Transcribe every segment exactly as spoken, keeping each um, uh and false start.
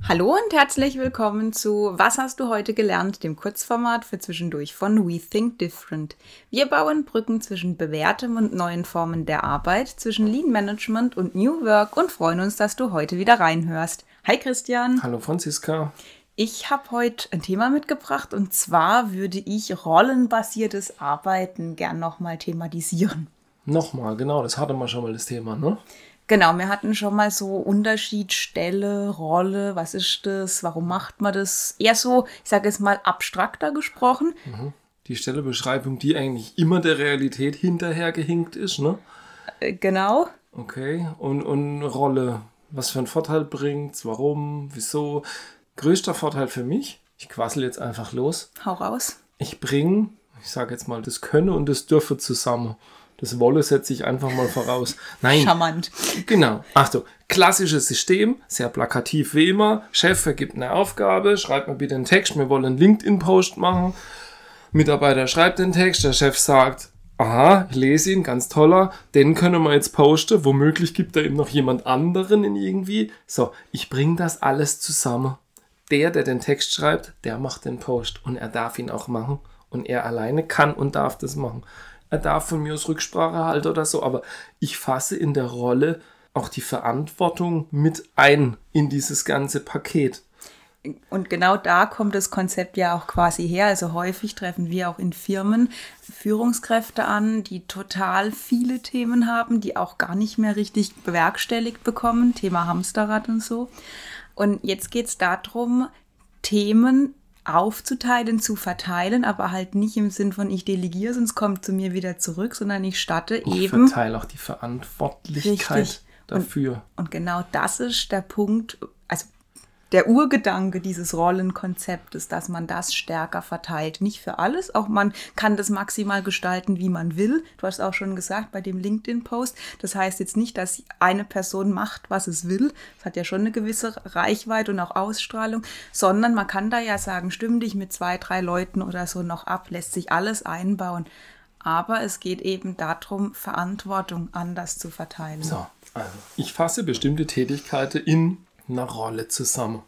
Hallo und herzlich willkommen zu Was hast du heute gelernt, dem Kurzformat für zwischendurch von We Think Different. Wir bauen Brücken zwischen bewährtem und neuen Formen der Arbeit, zwischen Lean Management und New Work und freuen uns, dass du heute wieder reinhörst. Hi Christian. Hallo Franziska. Ich habe heute ein Thema mitgebracht und zwar würde ich rollenbasiertes Arbeiten gern nochmal thematisieren. Nochmal, genau, das hatten wir schon mal das Thema, ne? Genau, wir hatten schon mal so Unterschied, Stelle, Rolle, was ist das, warum macht man das? Eher so, ich sage jetzt mal, abstrakter gesprochen. Mhm. Die Stellebeschreibung, die eigentlich immer der Realität hinterhergehinkt ist, ne? Äh, genau. Okay, und, und Rolle, was für einen Vorteil bringt's, warum, wieso? Größter Vorteil für mich, ich quassel jetzt einfach los. Hau raus. Ich bringe, ich sage jetzt mal, das Könne und das Dürfe zusammen. Das Wolle setze ich einfach mal voraus. Nein. Charmant. Genau. Achtung, klassisches System, sehr plakativ wie immer. Chef vergibt eine Aufgabe, schreibt mir bitte einen Text, wir wollen einen LinkedIn-Post machen. Mitarbeiter schreibt den Text, der Chef sagt, aha, ich lese ihn, ganz toller, den können wir jetzt posten. Womöglich gibt er eben noch jemand anderen in irgendwie. So, ich bringe das alles zusammen. Der, der den Text schreibt, der macht den Post und er darf ihn auch machen. Und er alleine kann und darf das machen. Er darf von mir aus Rücksprache halten oder so, aber ich fasse in der Rolle auch die Verantwortung mit ein in dieses ganze Paket. Und genau da kommt das Konzept ja auch quasi her. Also häufig treffen wir auch in Firmen Führungskräfte an, die total viele Themen haben, die auch gar nicht mehr richtig bewerkstelligt bekommen. Thema Hamsterrad und so. Und jetzt geht es darum, Themen aufzuteilen, zu verteilen, aber halt nicht im Sinn von ich delegiere, sonst kommt zu mir wieder zurück, sondern ich statte ich eben... Ich verteile auch die Verantwortlichkeit richtig. Dafür. Und, und genau das ist der Punkt, also der Urgedanke dieses Rollenkonzeptes, dass man das stärker verteilt. Nicht für alles, auch man kann das maximal gestalten, wie man will. Du hast auch schon gesagt, bei dem LinkedIn-Post, das heißt jetzt nicht, dass eine Person macht, was es will. Das hat ja schon eine gewisse Reichweite und auch Ausstrahlung, sondern man kann da ja sagen, stimm dich mit zwei, drei Leuten oder so noch ab, lässt sich alles einbauen. Aber es geht eben darum, Verantwortung anders zu verteilen. So, also ich fasse bestimmte Tätigkeiten in einer Rolle zusammen.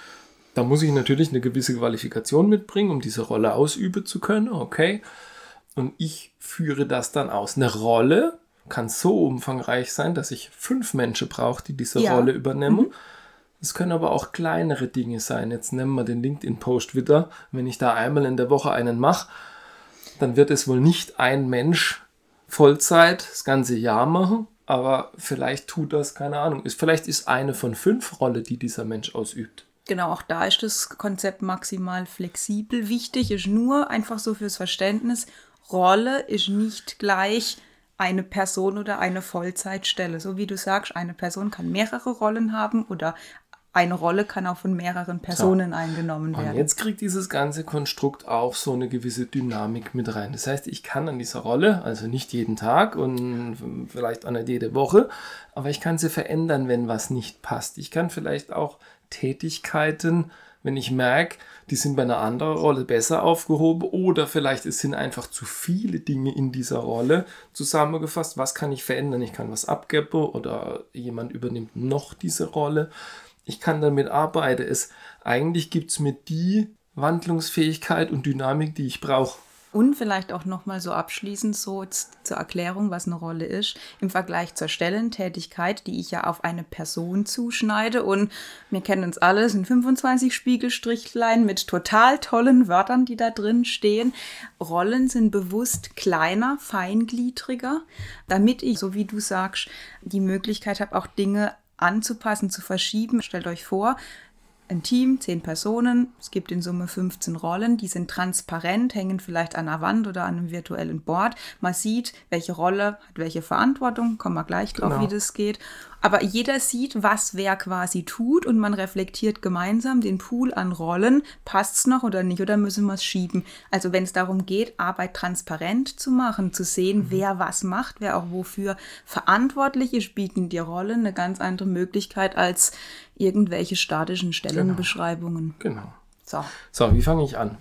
Da muss ich natürlich eine gewisse Qualifikation mitbringen, um diese Rolle ausüben zu können, okay? Und ich führe das dann aus. Eine Rolle kann so umfangreich sein, dass ich fünf Menschen brauche, die diese ja. Rolle übernehmen. Es mhm. können aber auch kleinere Dinge sein. Jetzt nehmen wir den LinkedIn-Post wieder. Wenn ich da einmal in der Woche einen mache, dann wird es wohl nicht ein Mensch Vollzeit das ganze Jahr machen. Aber vielleicht tut das, keine Ahnung, ist, vielleicht ist eine von fünf Rolle, die dieser Mensch ausübt. Genau, auch da ist das Konzept maximal flexibel. Wichtig ist nur einfach so fürs Verständnis, Rolle ist nicht gleich eine Person oder eine Vollzeitstelle. So wie du sagst, eine Person kann mehrere Rollen haben oder eine Rolle kann auch von mehreren Personen ja. eingenommen werden. Und jetzt kriegt dieses ganze Konstrukt auch so eine gewisse Dynamik mit rein. Das heißt, ich kann an dieser Rolle, also nicht jeden Tag und vielleicht auch nicht jede Woche, aber ich kann sie verändern, wenn was nicht passt. Ich kann vielleicht auch Tätigkeiten, wenn ich merke, die sind bei einer anderen Rolle besser aufgehoben oder vielleicht es sind einfach zu viele Dinge in dieser Rolle zusammengefasst. Was kann ich verändern? Ich kann was abgeben oder jemand übernimmt noch diese Rolle. Ich kann damit arbeiten. Es, eigentlich gibt es mir die Wandlungsfähigkeit und Dynamik, die ich brauche. Und vielleicht auch nochmal so abschließend so zur Erklärung, was eine Rolle ist, im Vergleich zur Stellentätigkeit, die ich ja auf eine Person zuschneide. Und wir kennen uns alle, es sind fünfundzwanzig Spiegelstrichlein mit total tollen Wörtern, die da drin stehen. Rollen sind bewusst kleiner, feingliedriger, damit ich, so wie du sagst, die Möglichkeit habe, auch Dinge anzupassen, zu verschieben. Stellt euch vor, ein Team, zehn Personen, es gibt in Summe fünfzehn Rollen, die sind transparent, hängen vielleicht an der Wand oder an einem virtuellen Board. Man sieht, welche Rolle hat welche Verantwortung, kommen wir gleich drauf, genau. wie das geht. Aber jeder sieht, was wer quasi tut und man reflektiert gemeinsam den Pool an Rollen. Passt es noch oder nicht oder müssen wir es schieben? Also wenn es darum geht, Arbeit transparent zu machen, zu sehen, mhm. wer was macht, wer auch wofür verantwortlich ist, bieten die Rollen eine ganz andere Möglichkeit als irgendwelche statischen Stellenbeschreibungen. Genau. genau. So. so, wie fange ich an?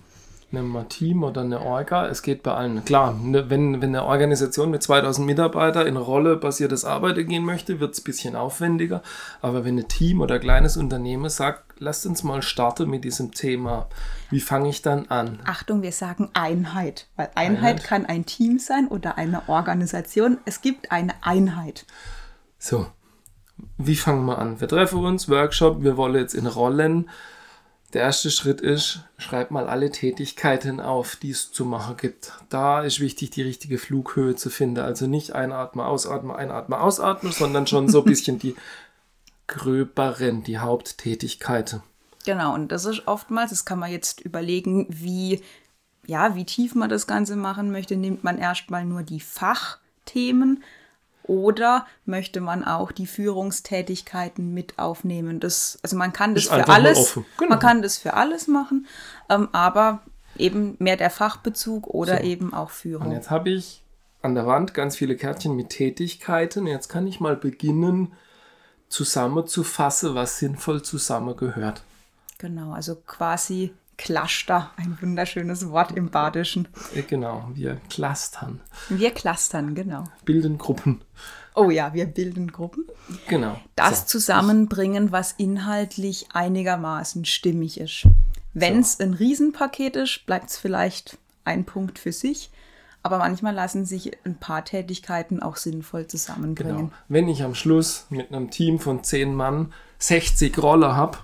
nehmen wir Team oder eine Orga, es geht bei allen. Klar, ne, wenn, wenn eine Organisation mit zweitausend Mitarbeitern in rollebasiertes Arbeiten gehen möchte, wird es ein bisschen aufwendiger. Aber wenn ein Team oder ein kleines Unternehmen sagt, lasst uns mal starten mit diesem Thema, wie fange ich dann an? Achtung, wir sagen Einheit, weil Einheit, Einheit kann ein Team sein oder eine Organisation. Es gibt eine Einheit. So, wie fangen wir an? Wir treffen uns, Workshop, wir wollen jetzt in Rollen. Der erste Schritt ist, schreib mal alle Tätigkeiten auf, die es zu machen gibt. Da ist wichtig, die richtige Flughöhe zu finden. Also nicht einatmen, ausatmen, einatmen, ausatmen, sondern schon so ein bisschen die gröberen, die Haupttätigkeiten. Genau, und das ist oftmals, das kann man jetzt überlegen, wie, ja, wie tief man das Ganze machen möchte. Nimmt man erstmal nur die Fachthemen oder möchte man auch die Führungstätigkeiten mit aufnehmen? Das, also man kann das ist für alles, genau. man kann das für alles machen, ähm, aber eben mehr der Fachbezug oder so. Eben auch Führung. Und jetzt habe ich an der Wand ganz viele Kärtchen mit Tätigkeiten. Jetzt kann ich mal beginnen, zusammenzufassen, was sinnvoll zusammengehört. Genau, also quasi Cluster, ein wunderschönes Wort im Badischen. Genau, wir clustern. Wir clustern, genau. Bilden Gruppen. Oh ja, wir bilden Gruppen. Genau. Das so. Zusammenbringen, was inhaltlich einigermaßen stimmig ist. Wenn es so. Ein Riesenpaket ist, bleibt es vielleicht ein Punkt für sich. Aber manchmal lassen sich ein paar Tätigkeiten auch sinnvoll zusammenbringen. Genau. Wenn ich am Schluss mit einem Team von zehn Mann sechzig Roller habe,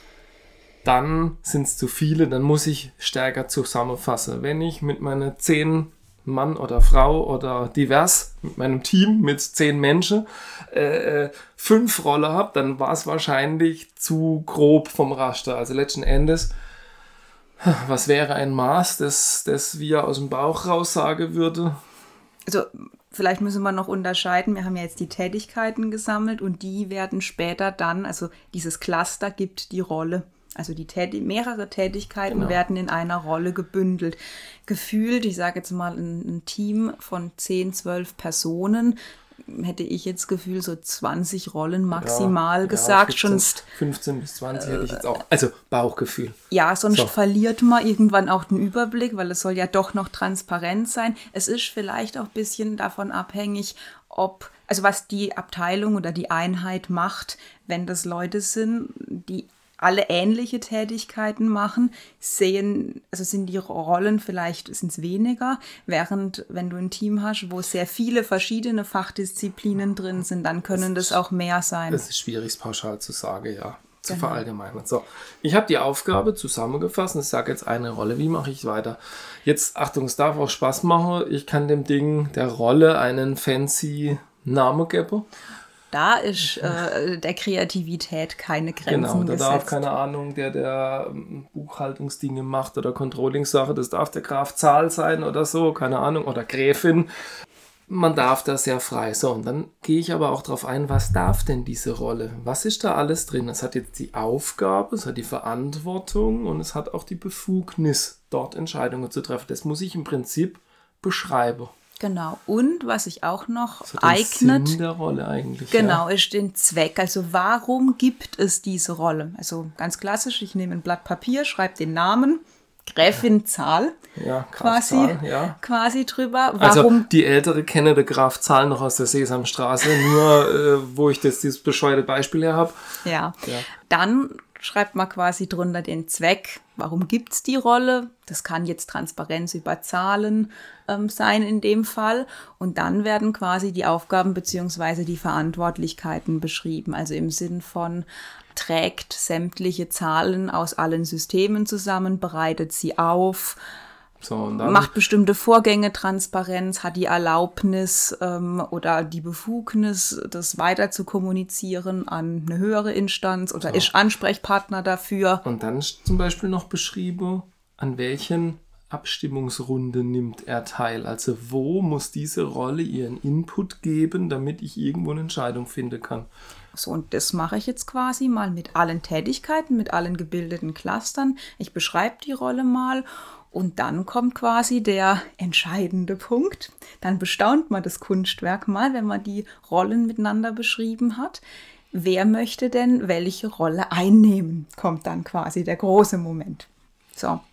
dann sind es zu viele, dann muss ich stärker zusammenfassen. Wenn ich mit meinen zehn Mann oder Frau oder divers, mit meinem Team mit zehn Menschen, äh, fünf Roller habe, dann war es wahrscheinlich zu grob vom Raster. Also letzten Endes, was wäre ein Maß, das, das wir aus dem Bauch raus sagen würde? Also vielleicht müssen wir noch unterscheiden, wir haben ja jetzt die Tätigkeiten gesammelt und die werden später dann, also dieses Cluster gibt die Rolle. Also die Tät- mehrere Tätigkeiten genau. werden in einer Rolle gebündelt. Gefühlt, ich sage jetzt mal, ein, ein Team von zehn, zwölf Personen, hätte ich jetzt Gefühl, so zwanzig Rollen maximal ja, gesagt. Ja, fünfzehn, sonst, fünfzehn bis zwanzig hätte ich jetzt auch. Also Bauchgefühl. Ja, sonst so. verliert man irgendwann auch den Überblick, weil es soll ja doch noch transparent sein. Es ist vielleicht auch ein bisschen davon abhängig, ob, also was die Abteilung oder die Einheit macht, wenn das Leute sind, die alle ähnliche Tätigkeiten machen, sehen, also sind die Rollen vielleicht sind's weniger, während wenn du ein Team hast, wo sehr viele verschiedene Fachdisziplinen drin sind, dann können das, das auch mehr sein. Das ist schwierig, pauschal zu sagen, ja, zu genau. verallgemeinern. So, ich habe die Aufgabe zusammengefasst und ich sage jetzt eine Rolle, wie mache ich weiter? Jetzt, Achtung, es darf auch Spaß machen, ich kann dem Ding, der Rolle, einen fancy Namen geben. Da ist äh, der Kreativität keine Grenzen Genau, da gesetzt. darf, keine Ahnung, der, der Buchhaltungsdinge macht oder Controlling-Sache, das darf der Graf Zahl sein oder so, keine Ahnung, oder Gräfin. Man darf da sehr frei. So, und dann gehe ich aber auch darauf ein, was darf denn diese Rolle? Was ist da alles drin? Es hat jetzt die Aufgabe, es hat die Verantwortung und es hat auch die Befugnis, dort Entscheidungen zu treffen. Das muss ich im Prinzip beschreiben. Genau, und was sich auch noch das hat eignet, Sinn der Rolle eigentlich, genau, ja. ist den Zweck. Also warum gibt es diese Rolle? Also ganz klassisch, ich nehme ein Blatt Papier, schreibe den Namen, Gräfin Zahl, ja, quasi, Zahl, ja. quasi drüber. Warum? Also die Ältere kennen den Graf Zahl noch aus der Sesamstraße, nur äh, wo ich das dieses bescheuerte Beispiel her habe. Ja. ja, dann schreibt man quasi drunter den Zweck. Warum gibt es die Rolle? Das kann jetzt Transparenz über Zahlen ähm, sein in dem Fall. Und dann werden quasi die Aufgaben bzw. die Verantwortlichkeiten beschrieben. Also im Sinn von trägt sämtliche Zahlen aus allen Systemen zusammen, bereitet sie auf, so, und dann macht bestimmte Vorgänge Transparenz, hat die Erlaubnis ähm, oder die Befugnis, das weiter zu kommunizieren an eine höhere Instanz oder so. Ist Ansprechpartner dafür. Und dann ist zum Beispiel noch beschrieben, an welchen Abstimmungsrunden nimmt er teil. Also wo muss diese Rolle ihren Input geben, damit ich irgendwo eine Entscheidung finden kann. So, und das mache ich jetzt quasi mal mit allen Tätigkeiten, mit allen gebildeten Clustern. Ich beschreibe die Rolle mal. Und dann kommt quasi der entscheidende Punkt. Dann bestaunt man das Kunstwerk mal, wenn man die Rollen miteinander beschrieben hat. Wer möchte denn welche Rolle einnehmen? Kommt dann quasi der große Moment. So,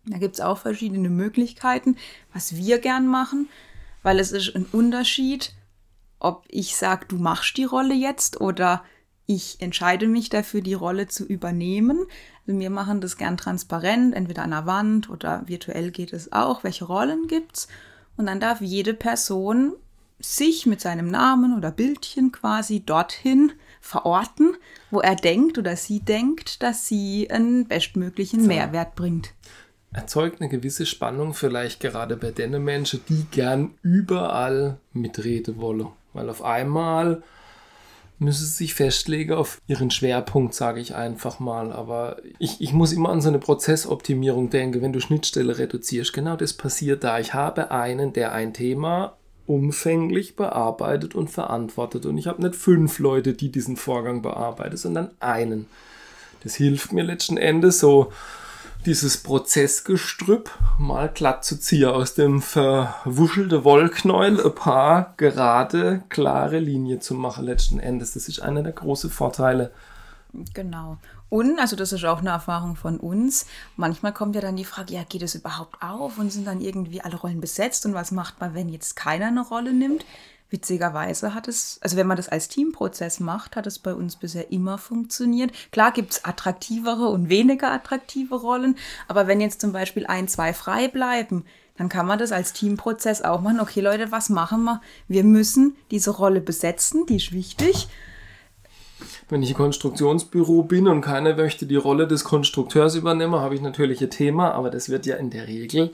Da gibt es auch verschiedene Möglichkeiten, was wir gern machen, weil es ist ein Unterschied, ob ich sage, du machst die Rolle jetzt oder ich entscheide mich dafür, die Rolle zu übernehmen. Also wir machen das gern transparent, entweder an der Wand oder virtuell geht es auch, welche Rollen gibt's. Und dann darf jede Person sich mit seinem Namen oder Bildchen quasi dorthin verorten, wo er denkt oder sie denkt, dass sie einen bestmöglichen so. Mehrwert bringt. Erzeugt eine gewisse Spannung vielleicht gerade bei den Menschen, die gern überall mitreden wollen. Weil auf einmal müssen sie sich festlegen auf ihren Schwerpunkt, sage ich einfach mal. Aber ich, ich muss immer an so eine Prozessoptimierung denken, wenn du Schnittstelle reduzierst. Genau das passiert da. Ich habe einen, der ein Thema umfänglich bearbeitet und verantwortet. Und ich habe nicht fünf Leute, die diesen Vorgang bearbeiten, sondern einen. Das hilft mir letzten Endes so, dieses Prozessgestrüpp mal glatt zu ziehen, aus dem verwuschelten Wollknäuel ein paar gerade, klare Linien zu machen letzten Endes. Das ist einer der großen Vorteile. Genau. Und, also das ist auch eine Erfahrung von uns, manchmal kommt ja dann die Frage, ja, geht es überhaupt auf und sind dann irgendwie alle Rollen besetzt und was macht man, wenn jetzt keiner eine Rolle nimmt? Witzigerweise hat es, also wenn man das als Teamprozess macht, hat es bei uns bisher immer funktioniert. Klar gibt es attraktivere und weniger attraktive Rollen, aber wenn jetzt zum Beispiel ein, zwei frei bleiben, dann kann man das als Teamprozess auch machen. Okay, Leute, was machen wir? Wir müssen diese Rolle besetzen, die ist wichtig. Wenn ich ein Konstruktionsbüro bin und keiner möchte die Rolle des Konstrukteurs übernehmen, habe ich natürlich ein Thema, aber das wird ja in der Regel,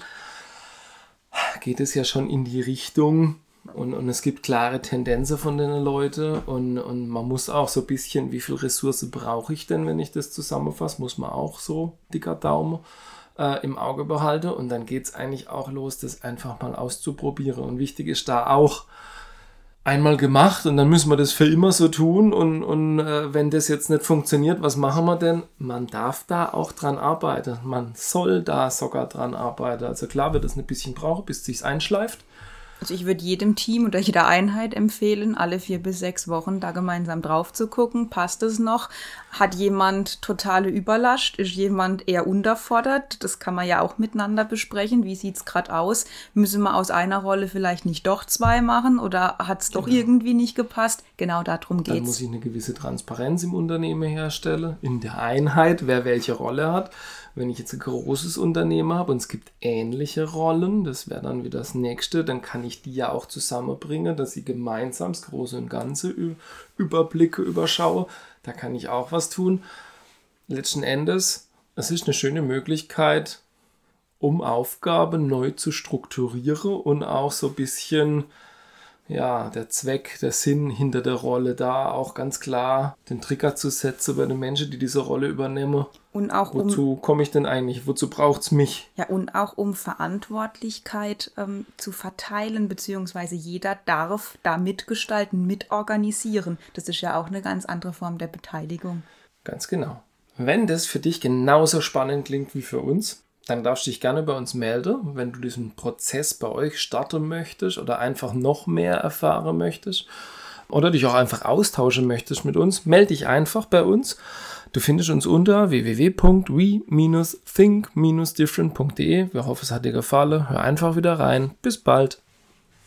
geht es ja schon in die Richtung, Und, und es gibt klare Tendenzen von den Leuten und, und man muss auch so ein bisschen, wie viel Ressource brauche ich denn, wenn ich das zusammenfasse, muss man auch so, dicker Daumen, äh, im Auge behalten und dann geht es eigentlich auch los, das einfach mal auszuprobieren und wichtig ist da auch einmal gemacht und dann müssen wir das für immer so tun und, und äh, wenn das jetzt nicht funktioniert, was machen wir denn? Man darf da auch dran arbeiten, man soll da sogar dran arbeiten, also klar wird es ein bisschen brauchen, bis es sich einschleift. Also ich würde jedem Team oder jeder Einheit empfehlen, alle vier bis sechs Wochen da gemeinsam drauf zu gucken. Passt es noch? Hat jemand totale Überlast? Ist jemand eher unterfordert? Das kann man ja auch miteinander besprechen. Wie sieht es gerade aus? Müssen wir aus einer Rolle vielleicht nicht doch zwei machen? Oder hat es doch genau. irgendwie nicht gepasst? Genau darum geht es. Dann muss ich eine gewisse Transparenz im Unternehmen herstellen, in der Einheit, wer welche Rolle hat. Wenn ich jetzt ein großes Unternehmen habe und es gibt ähnliche Rollen, das wäre dann wieder das Nächste, dann kann ich die ja auch zusammenbringen, dass sie gemeinsam das Große und Ganze überblicke, überschaue. Da kann ich auch was tun. Letzten Endes, es ist eine schöne Möglichkeit, um Aufgaben neu zu strukturieren und auch so ein bisschen, ja, der Zweck, der Sinn hinter der Rolle da auch ganz klar den Trigger zu setzen bei den Menschen, die diese Rolle übernehmen. Und auch Wozu um, komme ich denn eigentlich? Wozu braucht es mich? Ja, und auch um Verantwortlichkeit ähm, zu verteilen, beziehungsweise jeder darf da mitgestalten, mitorganisieren. Das ist ja auch eine ganz andere Form der Beteiligung. Ganz genau. Wenn das für dich genauso spannend klingt wie für uns, dann darfst du dich gerne bei uns melden, wenn du diesen Prozess bei euch starten möchtest oder einfach noch mehr erfahren möchtest oder dich auch einfach austauschen möchtest mit uns. Melde dich einfach bei uns. Du findest uns unter w w w punkt we dash think dash different punkt d e. Wir hoffen, es hat dir gefallen. Hör einfach wieder rein. Bis bald.